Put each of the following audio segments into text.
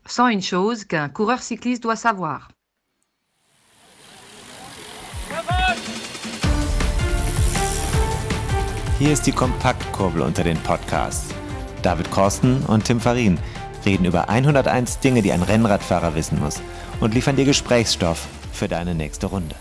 sans une chose qu'un coureur cycliste doit savoir. Hier ist die Kompaktkurbel unter den Podcasts. David Korsten und Tim Farin reden über 101 Dinge, die ein Rennradfahrer wissen muss und liefern dir Gesprächsstoff für deine nächste Runde.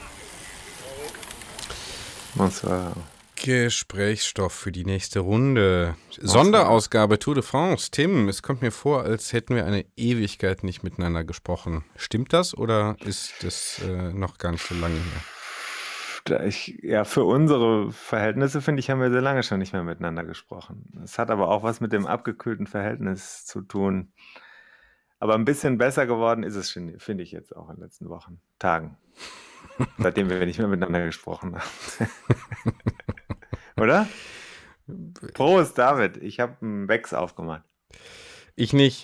Gesprächsstoff für die nächste Runde. Sonderausgabe Tour de France. Tim, es kommt mir vor, als hätten wir eine Ewigkeit nicht miteinander gesprochen. Stimmt das oder ist das noch gar nicht so lange her? Für unsere Verhältnisse, finde ich, haben wir sehr lange schon nicht mehr miteinander gesprochen. Es hat aber auch was mit dem abgekühlten Verhältnis zu tun. Aber ein bisschen besser geworden ist es, finde ich, jetzt auch in den letzten Wochen, Tagen, seitdem wir nicht mehr miteinander gesprochen haben. Oder? Prost, David. Ich habe einen Becks aufgemacht. Ich nicht.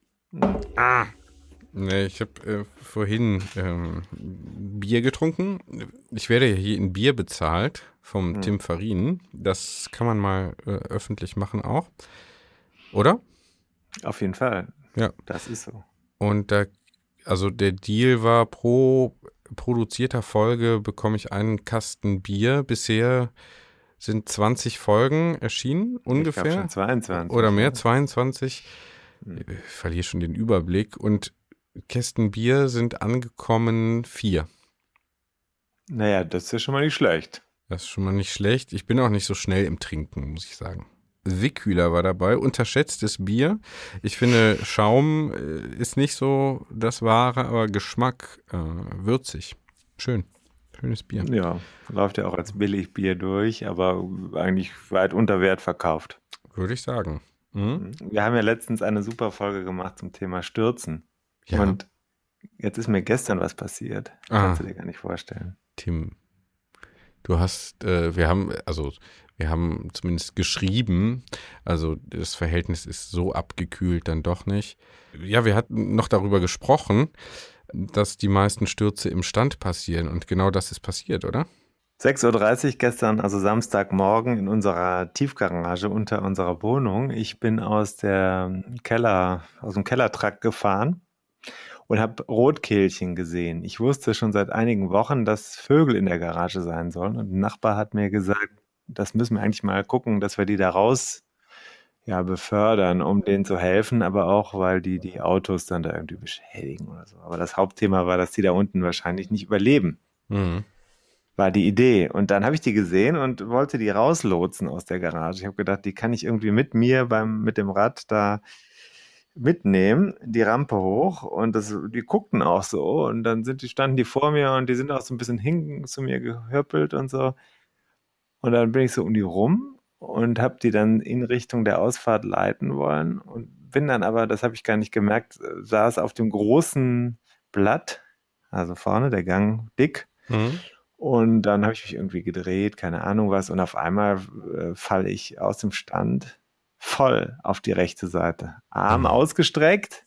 Nee, ich habe vorhin Bier getrunken. Ich werde ja hier in Bier bezahlt vom Tim Farin. Das kann man mal öffentlich machen auch. Oder? Auf jeden Fall. Ja. Das ist so. Und der Deal war, pro produzierter Folge bekomme ich einen Kasten Bier. Bisher sind 20 Folgen erschienen, ungefähr. Ich glaube schon 22. Oder mehr, 22. Ich verliere schon den Überblick. Und Kästen Bier sind angekommen 4. Naja, das ist ja schon mal nicht schlecht. Das ist schon mal nicht schlecht. Ich bin auch nicht so schnell im Trinken, muss ich sagen. Wickhüler war dabei, unterschätztes Bier. Ich finde, Schaum ist nicht so das Wahre, aber Geschmack würzig. Schön. Schönes Bier. Ja, läuft ja auch als Billigbier durch, aber eigentlich weit unter Wert verkauft. Würde ich sagen. Wir haben ja letztens eine super Folge gemacht zum Thema Stürzen. Ja. Und jetzt ist mir gestern was passiert. Kannst du dir gar nicht vorstellen. Tim, du hast, wir haben zumindest geschrieben, also das Verhältnis ist so abgekühlt dann doch nicht. Ja, wir hatten noch darüber gesprochen, dass die meisten Stürze im Stand passieren und genau das ist passiert, oder? 6:30 Uhr gestern, also Samstagmorgen, in unserer Tiefgarage unter unserer Wohnung. Ich bin aus dem Kellertrakt gefahren und habe Rotkehlchen gesehen. Ich wusste schon seit einigen Wochen, dass Vögel in der Garage sein sollen. Und ein Nachbar hat mir gesagt, das müssen wir eigentlich mal gucken, dass wir die da raus befördern, um denen zu helfen, aber auch, weil die Autos dann da irgendwie beschädigen oder so. Aber das Hauptthema war, dass die da unten wahrscheinlich nicht überleben. War die Idee. Und dann habe ich die gesehen und wollte die rauslotsen aus der Garage. Ich habe gedacht, die kann ich irgendwie mit mir mit dem Rad da mitnehmen, die Rampe hoch, und die guckten auch so, und dann standen die vor mir und die sind auch so ein bisschen hinten zu mir gehüppelt und so, und dann bin ich so um die rum und habe die dann in Richtung der Ausfahrt leiten wollen und bin dann aber, das habe ich gar nicht gemerkt, saß auf dem großen Blatt, also vorne der Gang dick, und dann habe ich mich irgendwie gedreht, keine Ahnung was, und auf einmal falle ich aus dem Stand voll auf die rechte Seite. Arm ausgestreckt.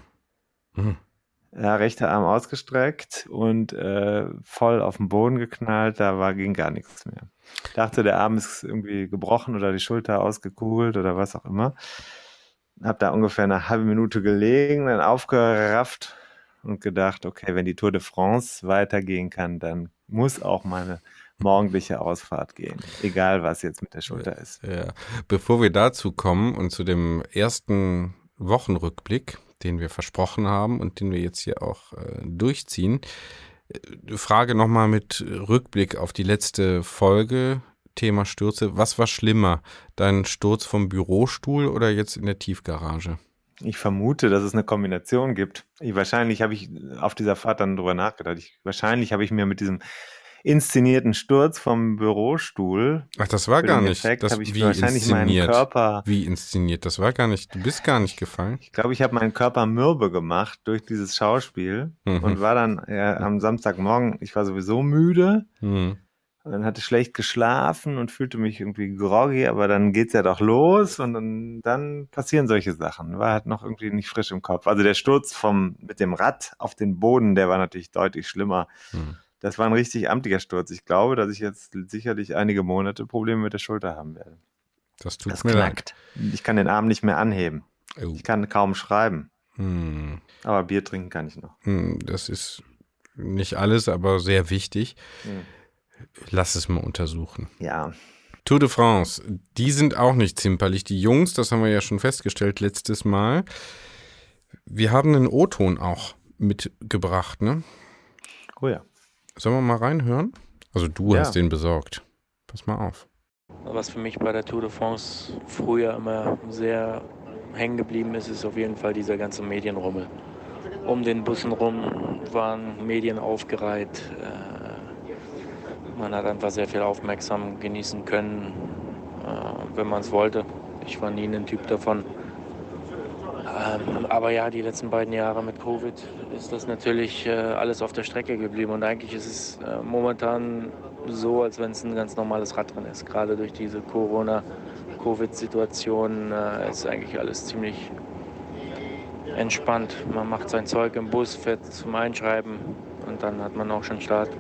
Ja, rechter Arm ausgestreckt und voll auf den Boden geknallt. Ging gar nichts mehr. Ich dachte, der Arm ist irgendwie gebrochen oder die Schulter ausgekugelt oder was auch immer. Hab da ungefähr eine halbe Minute gelegen, dann aufgerafft und gedacht, okay, wenn die Tour de France weitergehen kann, dann muss auch meine morgendliche Ausfahrt gehen, egal was jetzt mit der Schulter ist. Ja. Bevor wir dazu kommen und zu dem ersten Wochenrückblick, den wir versprochen haben und den wir jetzt hier auch durchziehen, Frage nochmal mit Rückblick auf die letzte Folge, Thema Stürze. Was war schlimmer, dein Sturz vom Bürostuhl oder jetzt in der Tiefgarage? Ich vermute, dass es eine Kombination gibt. Wahrscheinlich habe ich auf dieser Fahrt dann drüber nachgedacht. Wahrscheinlich habe ich mir mit diesem inszenierten Sturz vom Bürostuhl. Ach, das war gar nicht. Effekt, das habe ich wie wahrscheinlich inszeniert. Meinen Körper. Wie inszeniert? Das war gar nicht. Du bist gar nicht gefallen. Ich glaube, ich habe meinen Körper mürbe gemacht durch dieses Schauspiel und war dann am Samstagmorgen. Ich war sowieso müde. Und dann hatte ich schlecht geschlafen und fühlte mich irgendwie groggy, aber dann geht's ja doch los und dann passieren solche Sachen. War halt noch irgendwie nicht frisch im Kopf. Also der Sturz mit dem Rad auf den Boden, der war natürlich deutlich schlimmer. Das war ein richtig amtlicher Sturz. Ich glaube, dass ich jetzt sicherlich einige Monate Probleme mit der Schulter haben werde. Das tut Das mir knackt. Ich kann den Arm nicht mehr anheben. Oh. Ich kann kaum schreiben. Aber Bier trinken kann ich noch. Das ist nicht alles, aber sehr wichtig. Lass es mal untersuchen. Ja. Tour de France, die sind auch nicht zimperlich. Die Jungs, das haben wir ja schon festgestellt letztes Mal. Wir haben einen O-Ton auch mitgebracht, ne? Oh ja. Sollen wir mal reinhören? Also du hast den besorgt. Pass mal auf. Was für mich bei der Tour de France früher immer sehr hängen geblieben ist, ist auf jeden Fall dieser ganze Medienrummel. Um den Bussen rum waren Medien aufgereiht. Man hat einfach sehr viel aufmerksam genießen können, wenn man es wollte. Ich war nie ein Typ davon. Aber ja, die letzten beiden Jahre mit Covid ist das natürlich alles auf der Strecke geblieben. Und eigentlich ist es momentan so, als wenn es ein ganz normales Radrennen ist. Gerade durch diese Corona-Covid-Situation ist eigentlich alles ziemlich entspannt. Man macht sein Zeug im Bus, fährt zum Einschreiben und dann hat man auch schon Start.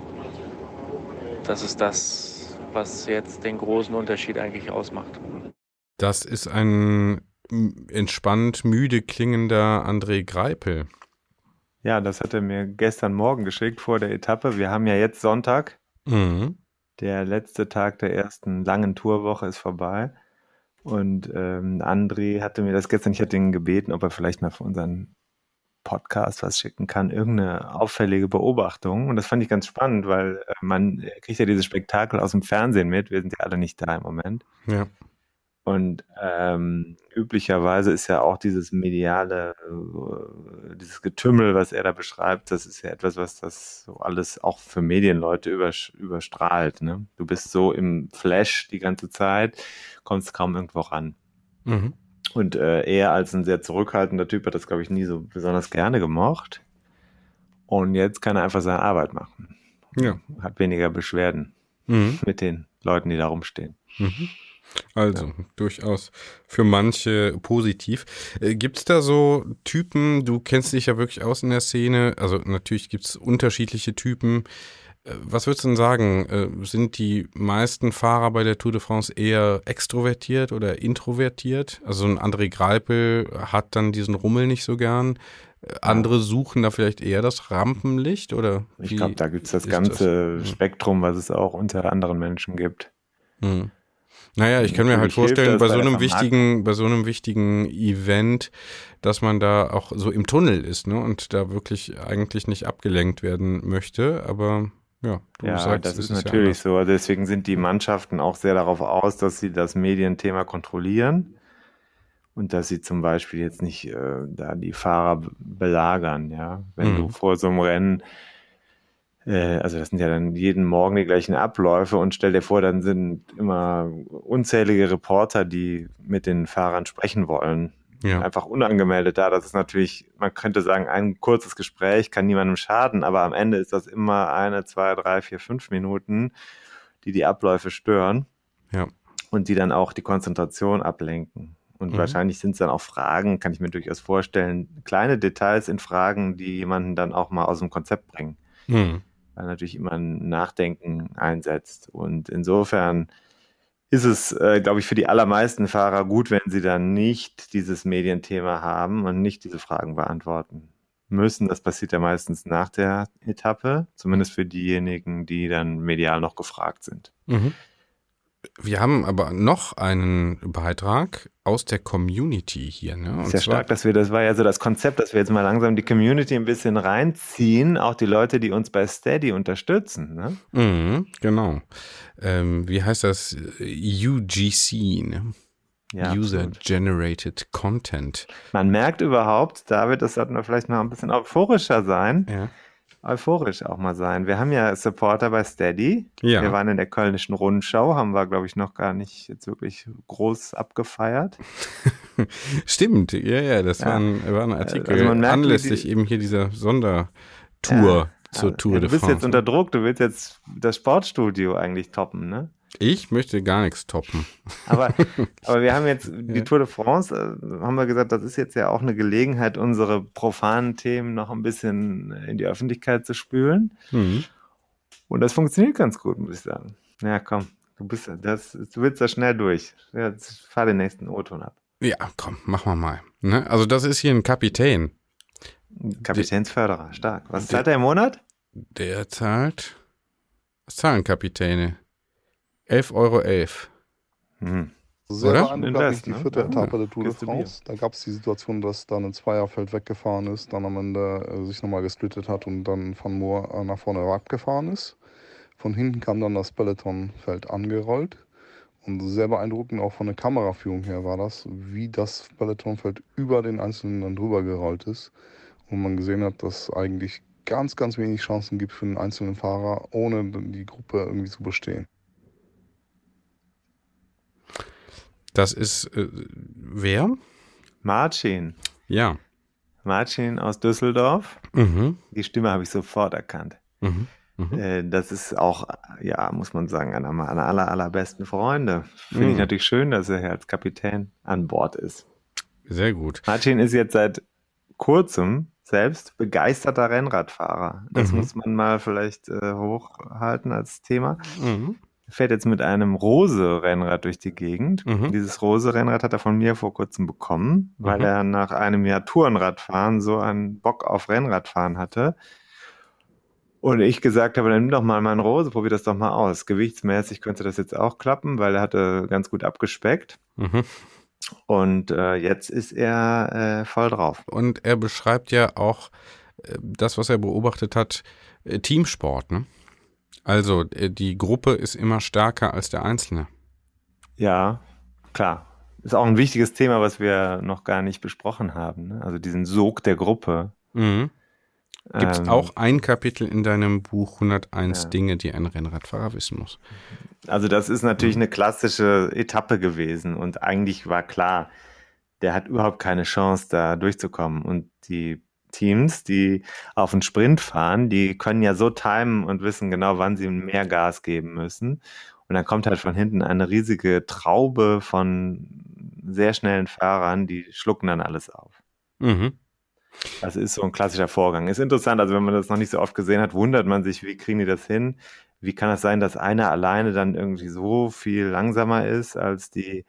Das ist das, was jetzt den großen Unterschied eigentlich ausmacht. Das ist ein entspannt müde klingender André Greipel. Ja, das hat er mir gestern Morgen geschickt vor der Etappe. Wir haben ja jetzt Sonntag. Der letzte Tag der ersten langen Tourwoche ist vorbei. Und André hatte mir das gestern, ich hatte ihn gebeten, ob er vielleicht mal für unseren Podcast was schicken kann, irgendeine auffällige Beobachtung. Und das fand ich ganz spannend, weil man kriegt ja dieses Spektakel aus dem Fernsehen mit. Wir sind ja alle nicht da im Moment. Ja. Und üblicherweise ist ja auch dieses mediale, dieses Getümmel, was er da beschreibt, das ist ja etwas, was das so alles auch für Medienleute überstrahlt. Ne? Du bist so im Flash die ganze Zeit, kommst kaum irgendwo ran. Und er als ein sehr zurückhaltender Typ hat das, glaube ich, nie so besonders gerne gemocht. Und jetzt kann er einfach seine Arbeit machen. Ja. Hat weniger Beschwerden mit den Leuten, die da rumstehen. Also, durchaus für manche positiv. Gibt's da so Typen, du kennst dich ja wirklich aus in der Szene, also natürlich gibt's unterschiedliche Typen. Was würdest du denn sagen? Sind die meisten Fahrer bei der Tour de France eher extrovertiert oder introvertiert? Also ein André Greipel hat dann diesen Rummel nicht so gern. Andere suchen da vielleicht eher das Rampenlicht, oder? Ich glaube, da gibt's das ganze Spektrum, was es auch unter anderen Menschen gibt. Naja, ich kann mir halt vorstellen, bei so einem wichtigen Event, dass man da auch so im Tunnel ist, ne, und da wirklich eigentlich nicht abgelenkt werden möchte, aber ja, du sagst, das ist es natürlich so. Deswegen sind die Mannschaften auch sehr darauf aus, dass sie das Medienthema kontrollieren und dass sie zum Beispiel jetzt nicht da die Fahrer belagern, ja. Wenn du vor so einem Rennen, also das sind ja dann jeden Morgen die gleichen Abläufe und stell dir vor, dann sind immer unzählige Reporter, die mit den Fahrern sprechen wollen. Ja. Einfach unangemeldet da. Das ist natürlich, man könnte sagen, ein kurzes Gespräch kann niemandem schaden, aber am Ende ist das immer 1, 2, 3, 4, 5 Minuten, die Abläufe stören und die dann auch die Konzentration ablenken. Und wahrscheinlich sind es dann auch Fragen, kann ich mir durchaus vorstellen, kleine Details in Fragen, die jemanden dann auch mal aus dem Konzept bringen. Weil natürlich immer ein Nachdenken einsetzt. Und insofern ist es, glaube ich, für die allermeisten Fahrer gut, wenn sie dann nicht dieses Medienthema haben und nicht diese Fragen beantworten müssen. Das passiert ja meistens nach der Etappe, zumindest für diejenigen, die dann medial noch gefragt sind. Wir haben aber noch einen Beitrag aus der Community hier. Ne? Ist ja stark, das war ja so das Konzept, dass wir jetzt mal langsam die Community ein bisschen reinziehen, auch die Leute, die uns bei Steady unterstützen. Ne? Genau. Wie heißt das? UGC, ne? Ja, User-Generated Content. Man merkt überhaupt, David, das sollten wir vielleicht mal ein bisschen euphorischer sein. Ja. Euphorisch auch mal sein. Wir haben ja Supporter bei Steady. Ja. Wir waren in der Kölnischen Rundschau, haben wir, glaube ich, noch gar nicht jetzt wirklich groß abgefeiert. Stimmt, ja, das war ein Artikel, Also man merkt, anlässlich eben hier dieser Sondertour zur Tour de France. Du bist jetzt unter Druck, du willst jetzt das Sportstudio eigentlich toppen, ne? Ich möchte gar nichts toppen. Aber wir haben jetzt die Tour de France, haben wir gesagt, das ist jetzt ja auch eine Gelegenheit, unsere profanen Themen noch ein bisschen in die Öffentlichkeit zu spülen. Und das funktioniert ganz gut, muss ich sagen. Ja, komm, du willst da schnell durch. Jetzt fahr den nächsten O-Ton ab. Ja, komm, machen wir mal. Ne? Also das ist hier ein Kapitän. Kapitänsförderer, stark. Was zahlt er im Monat? Was zahlen Kapitäne? 11,11 €. Hm. Sehr Oder? beeindruckend hat mich die Invest, vierte ne? Etappe Ja, der Tour de gehst du France. Da gab es die Situation, dass dann ein Zweierfeld weggefahren ist, dann am Ende sich nochmal gesplittet hat und dann Van Moor nach vorne abgefahren ist. Von hinten kam dann das Pelotonfeld angerollt. Und sehr beeindruckend auch von der Kameraführung her war das, wie das Pelotonfeld über den Einzelnen dann drüber gerollt ist. Und man gesehen hat, dass eigentlich ganz, ganz wenig Chancen gibt für einen einzelnen Fahrer, ohne die Gruppe irgendwie zu bestehen. Das ist wer? Marcin. Ja. Marcin aus Düsseldorf. Mhm. Die Stimme habe ich sofort erkannt. Mhm. Mhm. Das ist auch, ja, muss man sagen, einer meiner allerbesten Freunde. Finde ich Mhm. natürlich schön, dass er hier als Kapitän an Bord ist. Sehr gut. Marcin ist jetzt seit kurzem selbst begeisterter Rennradfahrer. Das muss man mal vielleicht hochhalten als Thema. Mhm. Er fährt jetzt mit einem Rose-Rennrad durch die Gegend. Mhm. Dieses Rose-Rennrad hat er von mir vor kurzem bekommen, weil er nach einem Jahr Tourenradfahren so einen Bock auf Rennradfahren hatte. Und ich gesagt habe, dann nimm doch mal meinen Rose, probier das doch mal aus. Gewichtsmäßig könnte das jetzt auch klappen, weil er hatte ganz gut abgespeckt. Mhm. Und jetzt ist er voll drauf. Und er beschreibt ja auch das, was er beobachtet hat, Teamsport, ne? Also die Gruppe ist immer stärker als der Einzelne. Ja, klar. Ist auch ein wichtiges Thema, was wir noch gar nicht besprochen haben. Ne? Also diesen Sog der Gruppe. Mhm. Gibt es auch ein Kapitel in deinem Buch 101 Dinge, die ein Rennradfahrer wissen muss? Also das ist natürlich eine klassische Etappe gewesen und eigentlich war klar, der hat überhaupt keine Chance, da durchzukommen. Und die Teams, die auf einen Sprint fahren, die können ja so timen und wissen genau, wann sie mehr Gas geben müssen. Und dann kommt halt von hinten eine riesige Traube von sehr schnellen Fahrern, die schlucken dann alles auf. Mhm. Das ist so ein klassischer Vorgang. Ist interessant, also wenn man das noch nicht so oft gesehen hat, wundert man sich, wie kriegen die das hin? Wie kann das sein, dass einer alleine dann irgendwie so viel langsamer ist als die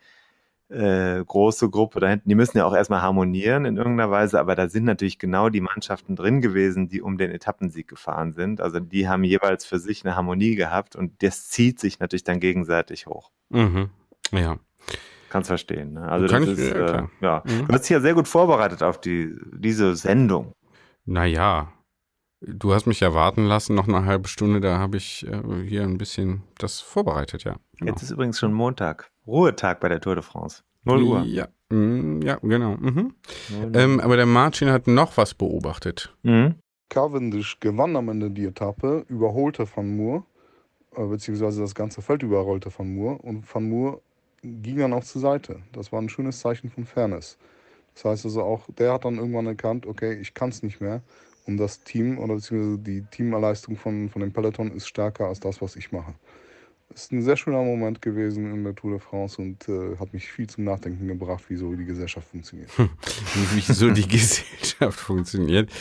große Gruppe da hinten? Die müssen ja auch erstmal harmonieren in irgendeiner Weise, aber da sind natürlich genau die Mannschaften drin gewesen, die um den Etappensieg gefahren sind. Also die haben jeweils für sich eine Harmonie gehabt und das zieht sich natürlich dann gegenseitig hoch. Mhm. Ja. Kannst verstehen. Ne? Also Kann das ich, ist, klar. ja. Du hast dich ja sehr gut vorbereitet auf diese Sendung. Naja, du hast mich ja warten lassen, noch eine halbe Stunde, da habe ich hier ein bisschen das vorbereitet, ja. Genau. Jetzt ist übrigens schon Montag. Ruhetag bei der Tour de France. 0 Uhr. Ja, ja, genau. Mhm. 0 Uhr. Aber der Marcin hat noch was beobachtet. Mhm. Cavendish gewann am Ende die Etappe, überholte Van Moor, beziehungsweise das ganze Feld überrollte Van Moor und Van Moor ging dann auch zur Seite. Das war ein schönes Zeichen von Fairness. Das heißt also auch, der hat dann irgendwann erkannt, okay, ich kann es nicht mehr und das Team oder beziehungsweise die Teamleistung von dem Peloton ist stärker als das, was ich mache. Das ist ein sehr schöner Moment gewesen in der Tour de France und hat mich viel zum Nachdenken gebracht, wieso die Gesellschaft funktioniert. Wieso die Gesellschaft funktioniert.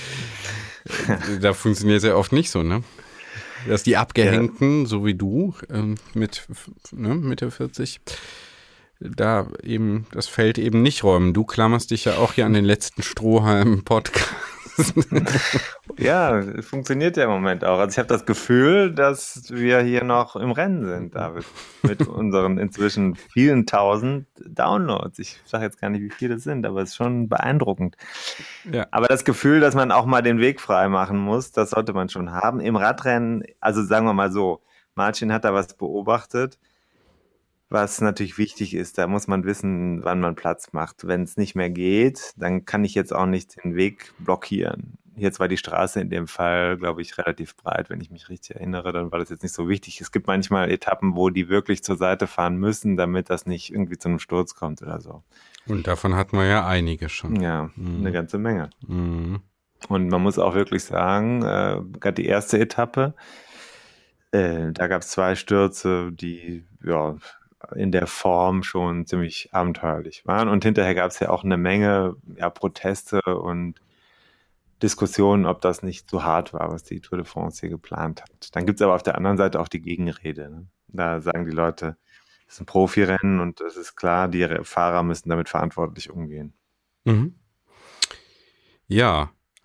Da funktioniert es ja oft nicht so, ne? Dass die Abgehängten, so wie du, mit Mitte 40, da eben das Feld eben nicht räumen. Du klammerst dich ja auch hier an den letzten Strohhalm im Podcast. Ja, funktioniert ja im Moment auch. Also ich habe das Gefühl, dass wir hier noch im Rennen sind, David, mit unseren inzwischen vielen tausend Downloads. Ich sage jetzt gar nicht, wie viele das sind, aber es ist schon beeindruckend. Ja. Aber das Gefühl, dass man auch mal den Weg frei machen muss, das sollte man schon haben. Im Radrennen, also sagen wir mal so, Marcin hat da was beobachtet, was natürlich wichtig ist. Da muss man wissen, wann man Platz macht. Wenn es nicht mehr geht, dann kann ich jetzt auch nicht den Weg blockieren. Jetzt war die Straße in dem Fall, glaube ich, relativ breit. Wenn ich mich richtig erinnere, dann war das jetzt nicht so wichtig. Es gibt manchmal Etappen, wo die wirklich zur Seite fahren müssen, damit das nicht irgendwie zu einem Sturz kommt oder so. Und davon hatten wir ja einige schon. Ja, eine ganze Menge. Mhm. Und man muss auch wirklich sagen, gerade die erste Etappe, da gab es 2 Stürze, die ja in der Form schon ziemlich abenteuerlich waren. Und hinterher gab es ja auch eine Menge Proteste und Diskussionen, ob das nicht zu hart war, was die Tour de France hier geplant hat. Dann gibt es aber auf der anderen Seite auch die Gegenrede. Ne? Da sagen die Leute, es ist ein Profirennen und es ist klar, die Fahrer müssen damit verantwortlich umgehen. Mhm. Ja,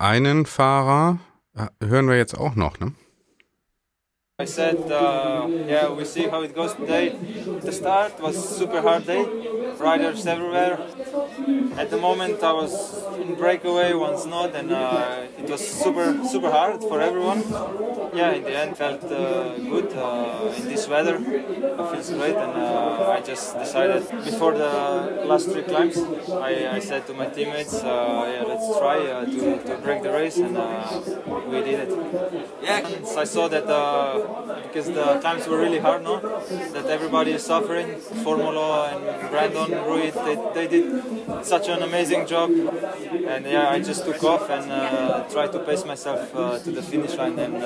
einen Fahrer hören wir jetzt auch noch, ne? I said, we'll see how it goes today. The start was super hard day, riders everywhere. At the moment I was in breakaway, once not, and it was super hard for everyone. Yeah, in the end felt good in this weather. It feels great, and I just decided before the last 3 climbs, I said to my teammates, let's try to break the race, and we did it. Yeah, I saw that because the climbs were really hard, no? That everybody is suffering. Formolo and Brandon, Rui, they did such an amazing job, and I just took off and tried to pace myself to the finish line, and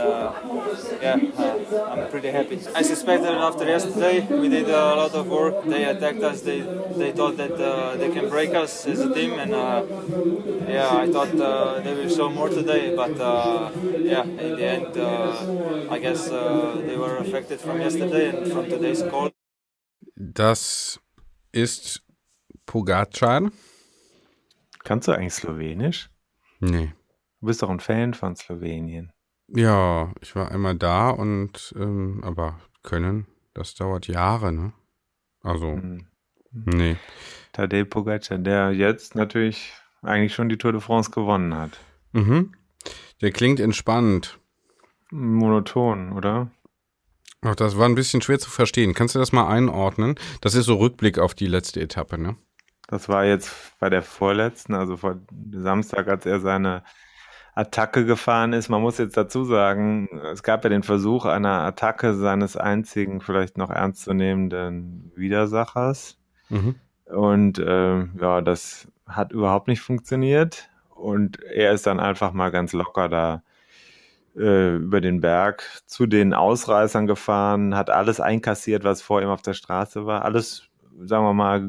I'm pretty happy. I suspected after yesterday we did a lot of work. They attacked us. They thought that they can break us as a team, and I thought they will show more today. But in the end, I guess they were affected from yesterday and from today's call. Das ist Pogačar. Kannst du eigentlich Slowenisch? Nee. Du bist doch ein Fan von Slowenien. Ja, ich war einmal da und aber können, das dauert Jahre, ne? Also, nee. Tadej Pogačar, der jetzt natürlich eigentlich schon die Tour de France gewonnen hat. Mhm. Der klingt entspannt. Monoton, oder? Ach, das war ein bisschen schwer zu verstehen. Kannst du das mal einordnen? Das ist so Rückblick auf die letzte Etappe, ne? Das war jetzt bei der vorletzten, also vor Samstag, als er seine Attacke gefahren ist. Man muss jetzt dazu sagen, es gab ja den Versuch einer Attacke seines einzigen, vielleicht noch ernstzunehmenden Widersachers. Mhm. Und das hat überhaupt nicht funktioniert. Und er ist dann einfach mal ganz locker da über den Berg zu den Ausreißern gefahren, hat alles einkassiert, was vor ihm auf der Straße war. Alles, sagen wir mal,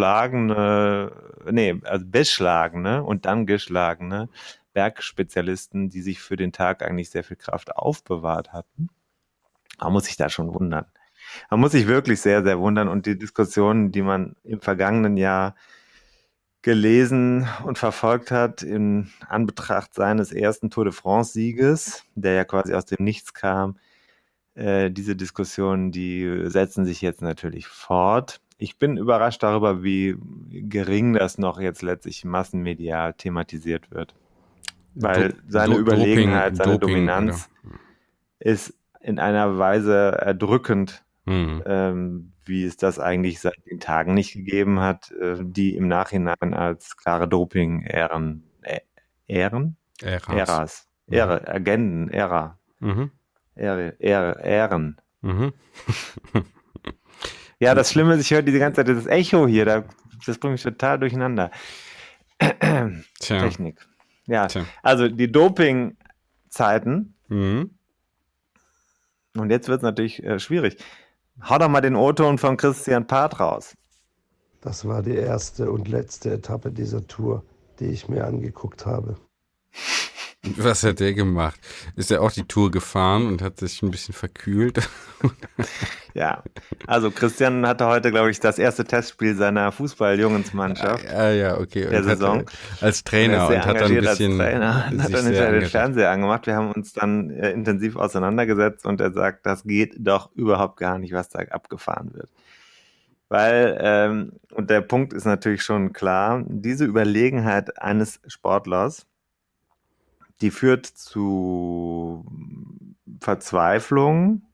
beschlagene und dann geschlagene Bergspezialisten, die sich für den Tag eigentlich sehr viel Kraft aufbewahrt hatten. Man muss sich da schon wundern. Man muss sich wirklich sehr, sehr wundern. Und die Diskussionen, die man im vergangenen Jahr gelesen und verfolgt hat in Anbetracht seines ersten Tour de France-Sieges, der ja quasi aus dem Nichts kam, diese Diskussionen, die setzen sich jetzt natürlich fort. Ich bin überrascht darüber, wie gering das noch jetzt letztlich massenmedial thematisiert wird. Weil seine Überlegenheit, seine Dominanz ist in einer Weise erdrückend, wie es das eigentlich seit den Tagen nicht gegeben hat, die im Nachhinein als klare Doping-Äras. Agenden, Ära. Ähren. Ja, das Schlimme ist, ich höre diese ganze Zeit das Echo hier, das bringt mich total durcheinander. Technik. Ja, also die Doping-Zeiten. Und jetzt wird es natürlich schwierig. Hau doch mal den O-Ton von Christian Part raus. Das war die erste und letzte Etappe dieser Tour, die ich mir angeguckt habe. Was hat der gemacht? Ist er auch die Tour gefahren und hat sich ein bisschen verkühlt? Ja, also Christian hatte heute, glaube ich, das erste Testspiel seiner Fußball-Jungsmannschaft okay. der Saison. Als Trainer und hat dann ein bisschen hat dann hinterher den Fernseher angemacht. Wir haben uns dann intensiv auseinandergesetzt und er sagt, das geht doch überhaupt gar nicht, was da abgefahren wird. Weil, und der Punkt ist natürlich schon klar, diese Überlegenheit eines Sportlers, die führt zu Verzweiflung.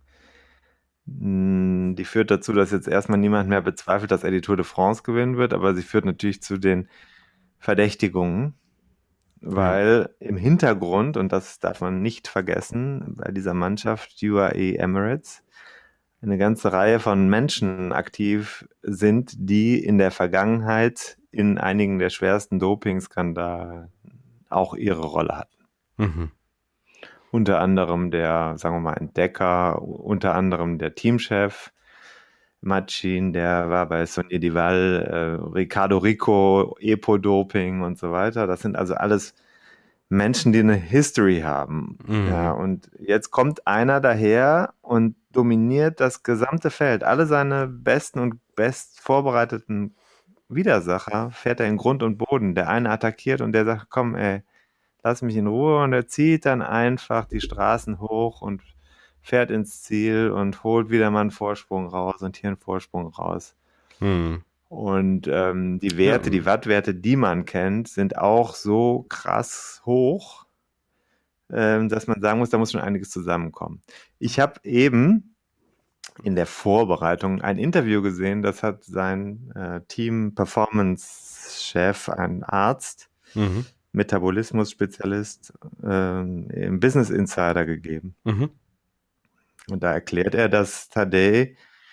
Die führt dazu, dass jetzt erstmal niemand mehr bezweifelt, dass er die Tour de France gewinnen wird, aber sie führt natürlich zu den Verdächtigungen, weil im Hintergrund, und das darf man nicht vergessen, bei dieser Mannschaft UAE Emirates eine ganze Reihe von Menschen aktiv sind, die in der Vergangenheit in einigen der schwersten Dopingskandale auch ihre Rolle hatten. Unter anderem der, sagen wir mal, Entdecker, unter anderem der Teamchef Machin, der war bei Sonny Dival, Ricardo Rico, Epo-Doping und so weiter. Das sind also alles Menschen, die eine History haben. Ja, und jetzt kommt einer daher und dominiert das gesamte Feld. Alle seine besten und best vorbereiteten Widersacher fährt er in Grund und Boden. Der eine attackiert und der sagt, komm, ey, lass mich in Ruhe. Und er zieht dann einfach die Straßen hoch und fährt ins Ziel und holt wieder mal einen Vorsprung raus und hier einen Vorsprung raus. Und die Werte, die Wattwerte, die man kennt, sind auch so krass hoch, dass man sagen muss, da muss schon einiges zusammenkommen. Ich habe eben in der Vorbereitung ein Interview gesehen, das hat sein Team-Performance-Chef, ein Arzt, Metabolismus-Spezialist, im Business Insider gegeben. Und da erklärt er, dass Tadej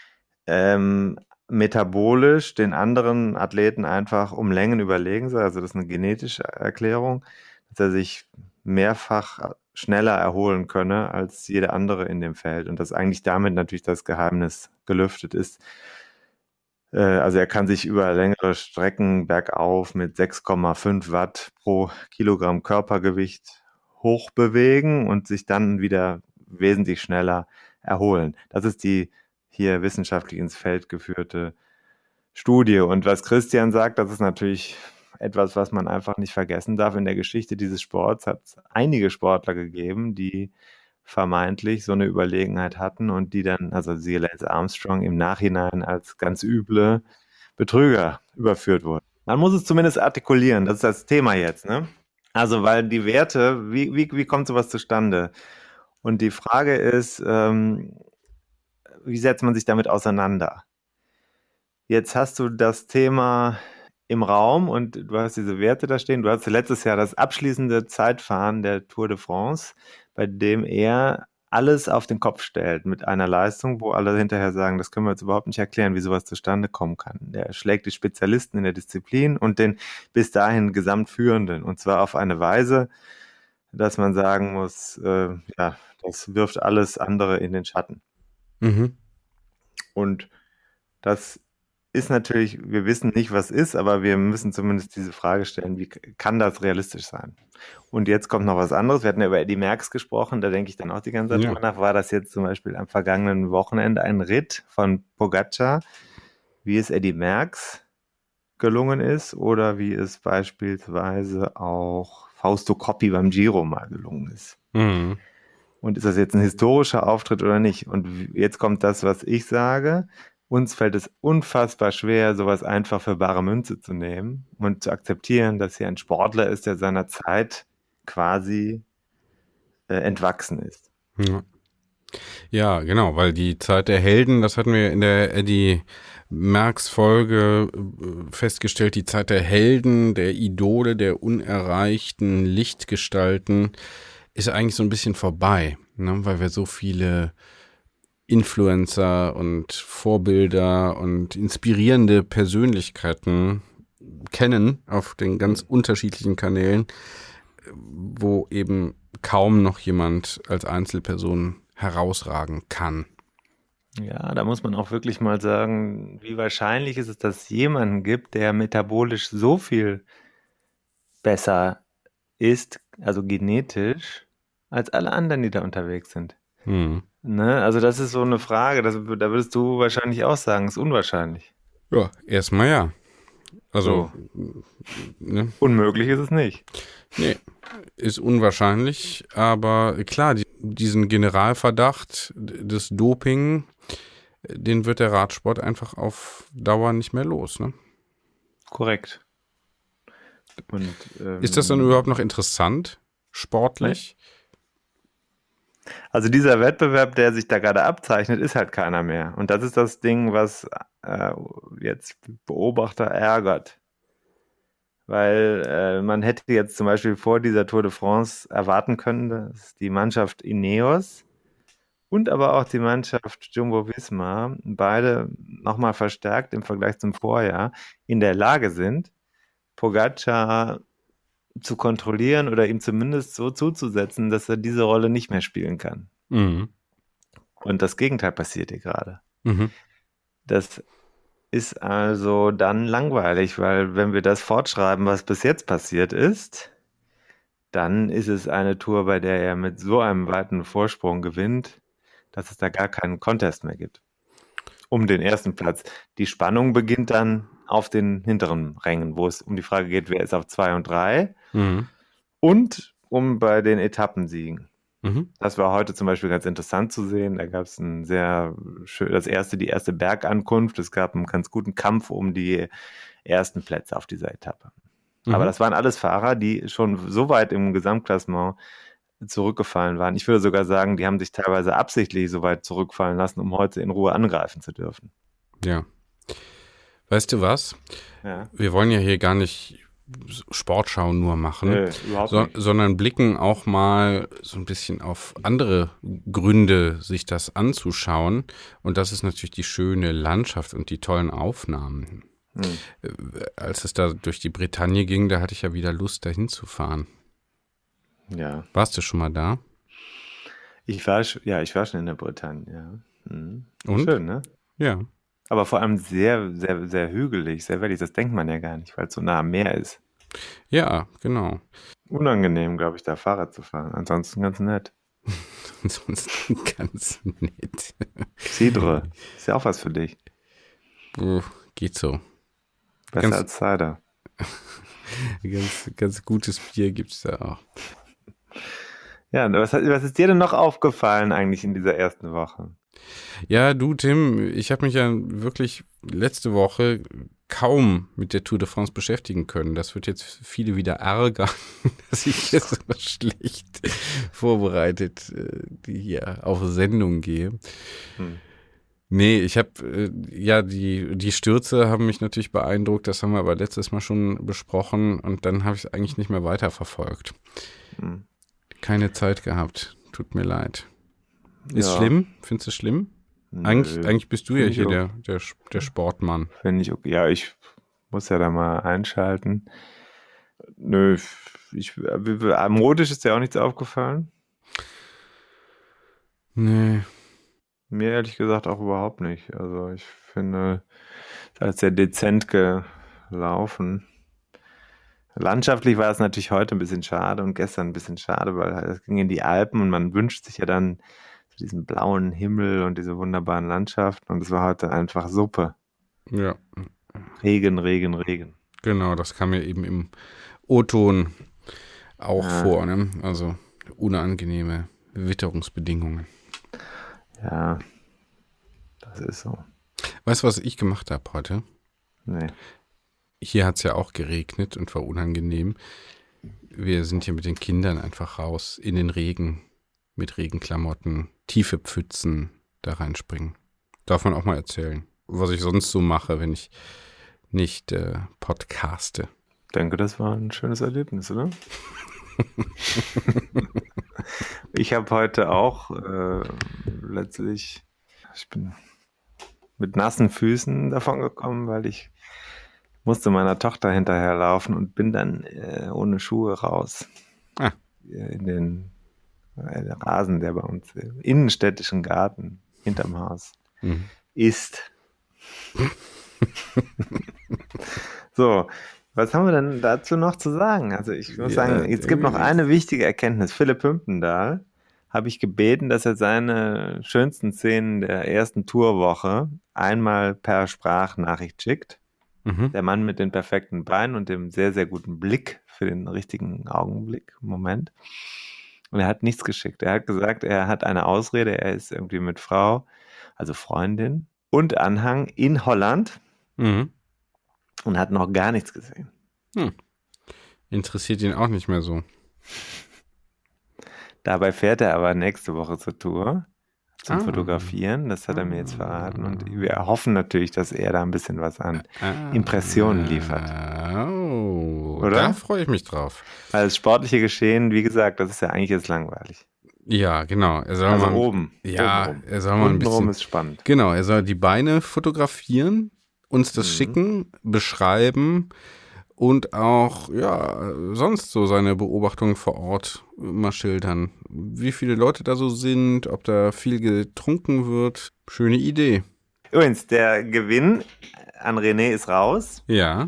metabolisch den anderen Athleten einfach um Längen überlegen sei. Also das ist eine genetische Erklärung, dass er sich mehrfach schneller erholen könne als jeder andere in dem Feld und dass eigentlich damit natürlich das Geheimnis gelüftet ist. Also er kann sich über längere Strecken bergauf mit 6,5 Watt pro Kilogramm Körpergewicht hochbewegen und sich dann wieder wesentlich schneller erholen. Das ist die hier wissenschaftlich ins Feld geführte Studie. Und was Christian sagt, das ist natürlich etwas, was man einfach nicht vergessen darf. In der Geschichte dieses Sports hat es einige Sportler gegeben, die vermeintlich so eine Überlegenheit hatten und die dann, also siehe Lance Armstrong, im Nachhinein als ganz üble Betrüger überführt wurden. Man muss es zumindest artikulieren, das ist das Thema jetzt, ne? Also, weil die Werte, wie kommt sowas zustande? Und die Frage ist, wie setzt man sich damit auseinander? Jetzt hast du das Thema im Raum und du hast diese Werte da stehen. Du hast letztes Jahr das abschließende Zeitfahren der Tour de France, bei dem er alles auf den Kopf stellt mit einer Leistung, wo alle hinterher sagen, das können wir jetzt überhaupt nicht erklären, wie sowas zustande kommen kann. Der schlägt die Spezialisten in der Disziplin und den bis dahin Gesamtführenden. Und zwar auf eine Weise, dass man sagen muss, ja, das wirft alles andere in den Schatten. Und das ist natürlich, wir wissen nicht, was ist, aber wir müssen zumindest diese Frage stellen, wie kann das realistisch sein? Und jetzt kommt noch was anderes. Wir hatten ja über Eddy Merckx gesprochen, da denke ich dann auch die ganze Zeit drüber nach. War das jetzt zum Beispiel am vergangenen Wochenende ein Ritt von Pogačar, wie es Eddy Merckx gelungen ist oder wie es beispielsweise auch Fausto Coppi beim Giro mal gelungen ist? Und ist das jetzt ein historischer Auftritt oder nicht? Und jetzt kommt das, was ich sage. Uns fällt es unfassbar schwer, sowas einfach für bare Münze zu nehmen und zu akzeptieren, dass hier ein Sportler ist, der seiner Zeit quasi entwachsen ist. Ja, genau, weil die Zeit der Helden, das hatten wir in der Eddy Merckx Folge festgestellt, die Zeit der Helden, der Idole, der unerreichten Lichtgestalten ist eigentlich so ein bisschen vorbei, ne? Weil wir so viele Influencer und Vorbilder und inspirierende Persönlichkeiten kennen auf den ganz unterschiedlichen Kanälen, wo eben kaum noch jemand als Einzelperson herausragen kann. Ja, da muss man auch wirklich mal sagen, wie wahrscheinlich ist es, dass es jemanden gibt, der metabolisch so viel besser ist, also genetisch, als alle anderen, die da unterwegs sind. Ne? Also das ist so eine Frage, da würdest du wahrscheinlich auch sagen, ist unwahrscheinlich. Ja, erstmal ja. Also ne? Unmöglich ist es nicht. Nee, ist unwahrscheinlich, aber klar, diesen Generalverdacht des Doping, den wird der Radsport einfach auf Dauer nicht mehr los, ne? Korrekt. Und, ist das dann überhaupt noch interessant, sportlich? Also dieser Wettbewerb, der sich da gerade abzeichnet, ist halt keiner mehr. Und das ist das Ding, was jetzt Beobachter ärgert. Weil man hätte jetzt zum Beispiel vor dieser Tour de France erwarten können, dass die Mannschaft Ineos und aber auch die Mannschaft Jumbo-Visma beide nochmal verstärkt im Vergleich zum Vorjahr in der Lage sind, Pogačar zu kontrollieren oder ihm zumindest so zuzusetzen, dass er diese Rolle nicht mehr spielen kann. Und das Gegenteil passiert hier gerade. Das ist also dann langweilig, weil wenn wir das fortschreiben, was bis jetzt passiert ist, dann ist es eine Tour, bei der er mit so einem weiten Vorsprung gewinnt, dass es da gar keinen Contest mehr gibt. Um den ersten Platz. Die Spannung beginnt dann auf den hinteren Rängen, wo es um die Frage geht, wer ist auf 2 und 3. Und um bei den Etappensiegen. Mhm. Das war heute zum Beispiel ganz interessant zu sehen. Da gab es die erste Bergankunft. Es gab einen ganz guten Kampf um die ersten Plätze auf dieser Etappe. Aber das waren alles Fahrer, die schon so weit im Gesamtklassement zurückgefallen waren. Ich würde sogar sagen, die haben sich teilweise absichtlich so weit zurückfallen lassen, um heute in Ruhe angreifen zu dürfen. Ja. Weißt du was? Ja. Wir wollen ja hier gar nicht Sportschau nur machen, Überhaupt nicht. sondern blicken auch mal so ein bisschen auf andere Gründe, sich das anzuschauen. Und das ist natürlich die schöne Landschaft und die tollen Aufnahmen. Als es da durch die Bretagne ging, da hatte ich ja wieder Lust, dahin zu fahren. Ja. Warst du schon mal da? Ich war schon in der Bretagne, ja. Mhm. Und? Schön, ne? Ja. Aber vor allem sehr, sehr, sehr hügelig, sehr wellig. Das denkt man ja gar nicht, weil es so nah am Meer ist. Ja, genau. Unangenehm, glaube ich, da Fahrrad zu fahren. Ansonsten ganz nett. Ansonsten ganz nett. Cidre, ist ja auch was für dich. Geht so. Besser als Cider. Ganz gutes Bier gibt es da auch. Ja, was ist dir denn noch aufgefallen eigentlich in dieser ersten Woche? Ja, du Tim, ich habe mich ja wirklich letzte Woche kaum mit der Tour de France beschäftigen können. Das wird jetzt viele wieder ärgern, dass ich jetzt so schlecht vorbereitet hier auf Sendung gehe. Nee, ich habe, die Stürze haben mich natürlich beeindruckt, das haben wir aber letztes Mal schon besprochen und dann habe ich es eigentlich nicht mehr weiterverfolgt. Keine Zeit gehabt, tut mir leid. Ist schlimm? Findest du es schlimm? Eigentlich bist du ja hier der Sportmann. Finde ich okay. Ja, ich muss ja da mal einschalten. Nö, modisch ist dir auch nichts aufgefallen? Nee. Mir ehrlich gesagt auch überhaupt nicht. Also ich finde, es ist sehr dezent gelaufen. Landschaftlich war es natürlich heute ein bisschen schade und gestern ein bisschen schade, weil es ging in die Alpen und man wünscht sich ja dann diesen blauen Himmel und diese wunderbaren Landschaften und es war heute einfach Suppe. Ja. Regen, Regen, Regen. Genau, das kam mir eben im O-Ton auch vor, ne? Also unangenehme Witterungsbedingungen. Ja, das ist so. Weißt du, was ich gemacht habe heute? Nee. Hier hat es ja auch geregnet und war unangenehm. Wir sind hier mit den Kindern einfach raus in den Regen mit Regenklamotten, tiefe Pfützen da reinspringen. Darf man auch mal erzählen, was ich sonst so mache, wenn ich nicht podcaste. Ich denke, das war ein schönes Erlebnis, oder? Ich habe heute auch ich bin mit nassen Füßen davon gekommen, weil ich musste meiner Tochter hinterherlaufen und bin dann ohne Schuhe raus. In den Rasen, der bei uns im innenstädtischen Garten hinterm Haus ist. So, was haben wir denn dazu noch zu sagen? Also ich muss sagen, es gibt noch eine wichtige Erkenntnis. Philipp Hümpendahl habe ich gebeten, dass er seine schönsten Szenen der ersten Tourwoche einmal per Sprachnachricht schickt. Der Mann mit den perfekten Beinen und dem sehr, sehr guten Blick für den richtigen Augenblick, Moment. Und er hat nichts geschickt. Er hat gesagt, er hat eine Ausrede, er ist irgendwie mit Frau, also Freundin und Anhang in Holland und hat noch gar nichts gesehen. Interessiert ihn auch nicht mehr so. Dabei fährt er aber nächste Woche zur Tour zum Fotografieren. Das hat er mir jetzt verraten. Und wir hoffen natürlich, dass er da ein bisschen was an Impressionen liefert. Oder? Da freue ich mich drauf. Weil das sportliche Geschehen, wie gesagt, das ist ja eigentlich jetzt langweilig. Ja, genau. Er soll Also mal, oben. Ja, oben. er soll mal ein bisschen. Untenrum ist spannend. Genau, er soll die Beine fotografieren, uns das schicken, beschreiben und auch, sonst so seine Beobachtungen vor Ort mal schildern. Wie viele Leute da so sind, ob da viel getrunken wird. Schöne Idee. Übrigens, der Gewinn an René ist raus. Ja.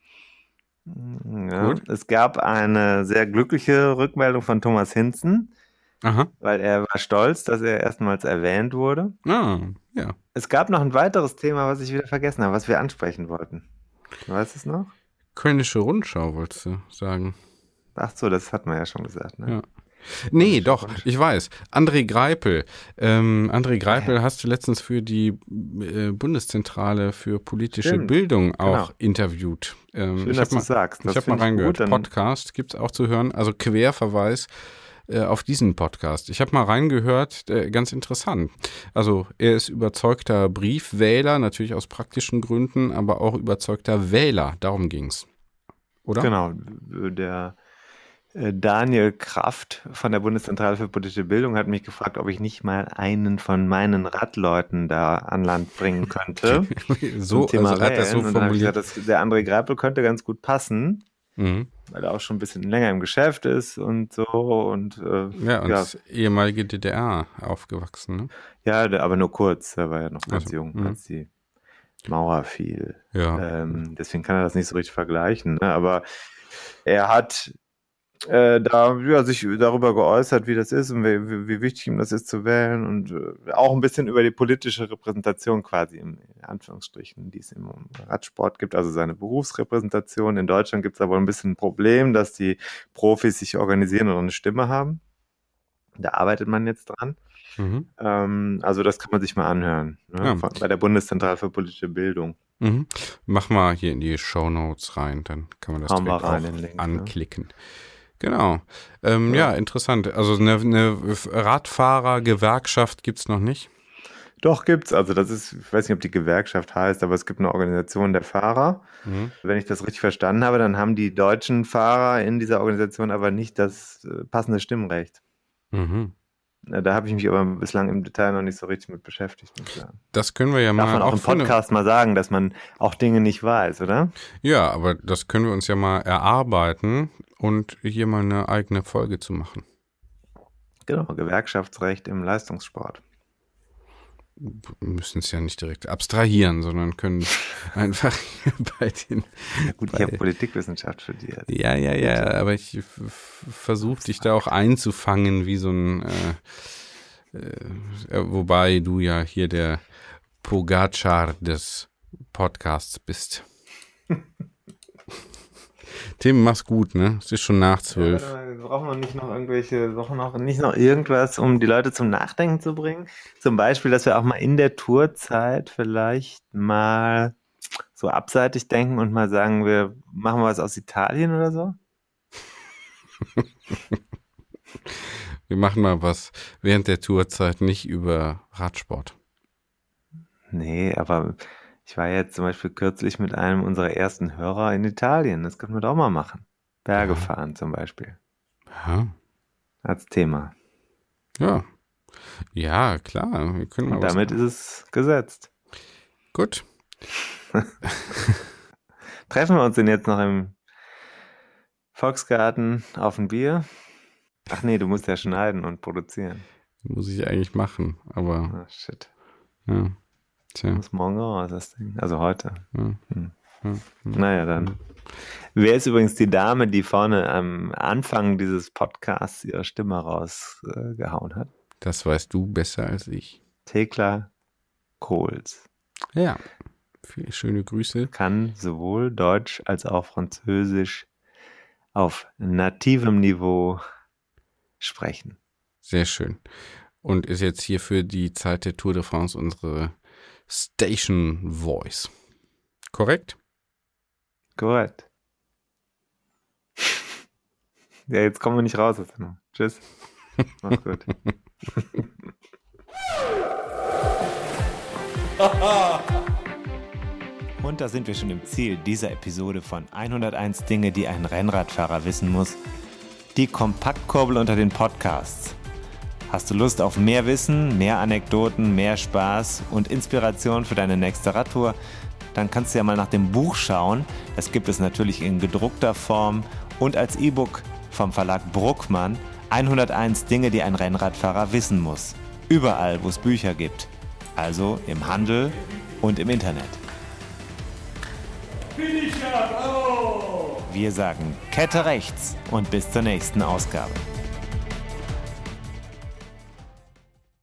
Ja, gut. Es gab eine sehr glückliche Rückmeldung von Thomas Hinzen, weil er war stolz, dass er erstmals erwähnt wurde. Ja. Es gab noch ein weiteres Thema, was ich wieder vergessen habe, was wir ansprechen wollten. Weißt du es noch? Kölnische Rundschau, wolltest du sagen? Ach so, das hat man ja schon gesagt, ne? Ja. Nee, doch, ich weiß. André Greipel. André Greipel hast du letztens für die Bundeszentrale für politische Bildung auch interviewt. Schön, dass du sagst. Ich habe mal reingehört. Podcast gibt es auch zu hören. Also Querverweis auf diesen Podcast. Ich habe mal reingehört, ganz interessant. Also er ist überzeugter Briefwähler, natürlich aus praktischen Gründen, aber auch überzeugter Wähler. Darum ging's. Oder? Genau, der Daniel Kraft von der Bundeszentrale für politische Bildung hat mich gefragt, ob ich nicht mal einen von meinen Radleuten da an Land bringen könnte. So, Thema also hat das so formuliert. Und dann habe ich gesagt, der André Greipel könnte ganz gut passen, weil er auch schon ein bisschen länger im Geschäft ist und so. Und, ehemalige DDR aufgewachsen, ne? Ja, aber nur kurz. Er war ja noch ganz jung, als die Mauer fiel. Ja. Deswegen kann er das nicht so richtig vergleichen. Ne? Aber er hat sich darüber geäußert, wie das ist und wie wichtig ihm das ist zu wählen und auch ein bisschen über die politische Repräsentation quasi in Anführungsstrichen, die es im Radsport gibt, also seine Berufsrepräsentation. In Deutschland gibt es aber ein bisschen ein Problem, dass die Profis sich organisieren und eine Stimme haben. Da arbeitet man jetzt dran. Also das kann man sich mal anhören, ne? Bei der Bundeszentrale für politische Bildung. Mach mal hier in die Shownotes rein, dann kann man das direkt auch Link, anklicken. Ne? Genau. Ja, interessant. Also eine Radfahrer-Gewerkschaft gibt es noch nicht? Doch, gibt's. Also das ist, ich weiß nicht, ob die Gewerkschaft heißt, aber es gibt eine Organisation der Fahrer. Wenn ich das richtig verstanden habe, dann haben die deutschen Fahrer in dieser Organisation aber nicht das passende Stimmrecht. Da habe ich mich aber bislang im Detail noch nicht so richtig mit beschäftigt. Das können wir ja mal auch im Podcast mal sagen, dass man auch Dinge nicht weiß, oder? Ja, aber das können wir uns ja mal erarbeiten und hier mal eine eigene Folge zu machen. Genau, Gewerkschaftsrecht im Leistungssport. Wir müssen es ja nicht direkt abstrahieren, sondern können einfach bei den... Ja gut, ich habe Politikwissenschaft studiert. Ja, aber ich versuche dich da auch einzufangen wie so ein... wobei du ja hier der Pogacar des Podcasts bist. Tim, mach's gut, ne? Es ist schon nach 12. Ja, brauchen wir nicht noch irgendwas, um die Leute zum Nachdenken zu bringen? Zum Beispiel, dass wir auch mal in der Tourzeit vielleicht mal so abseitig denken und mal sagen, wir machen was aus Italien oder so? Wir machen mal was während der Tourzeit, nicht über Radsport. Nee, aber ich war jetzt zum Beispiel kürzlich mit einem unserer ersten Hörer in Italien. Das können wir doch mal machen. Berge fahren zum Beispiel. Ja. Als Thema. Ja, klar. Wir können mal und damit ist es gesetzt. Gut. Treffen wir uns denn jetzt noch im Volksgarten auf ein Bier? Ach nee, du musst ja schneiden und produzieren. Muss ich eigentlich machen, aber... shit. Ja. Tja. Muss morgen raus, das Ding. Also heute. Naja, dann. Wer ist übrigens die Dame, die vorne am Anfang dieses Podcasts ihre Stimme rausgehauen hat? Das weißt du besser als ich. Thekla Kohls. Ja, viele schöne Grüße. Kann sowohl Deutsch als auch Französisch auf nativem Niveau sprechen. Sehr schön. Und ist jetzt hier für die Zeit der Tour de France unsere Station Voice. Korrekt? Korrekt. Ja, jetzt kommen wir nicht raus. Tschüss. Mach's gut. Und da sind wir schon im Ziel dieser Episode von 101 Dinge, die ein Rennradfahrer wissen muss. Die Kompaktkurbel unter den Podcasts. Hast du Lust auf mehr Wissen, mehr Anekdoten, mehr Spaß und Inspiration für deine nächste Radtour? Dann kannst du ja mal nach dem Buch schauen. Das gibt es natürlich in gedruckter Form und als E-Book vom Verlag Bruckmann. 101 Dinge, die ein Rennradfahrer wissen muss. Überall, wo es Bücher gibt. Also im Handel und im Internet. Wir sagen Kette rechts und bis zur nächsten Ausgabe.